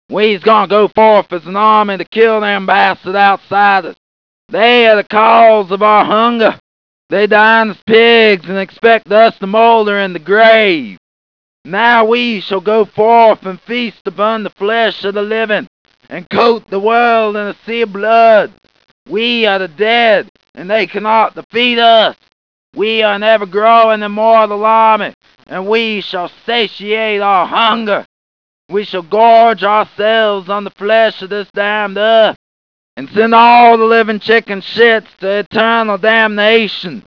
We's gonna go forth as an army to kill them bastard outsiders. They are the cause of our hunger. They dine as pigs and expect us to moulder in the grave. Now we shall go forth and feast upon the flesh of the living, and coat the world in a sea of blood. We are the dead, and they cannot defeat us. We are an ever-growing immortal army, and we shall satiate our hunger. We shall gorge ourselves on the flesh of this damned earth, and send all the living chicken shits to eternal damnation.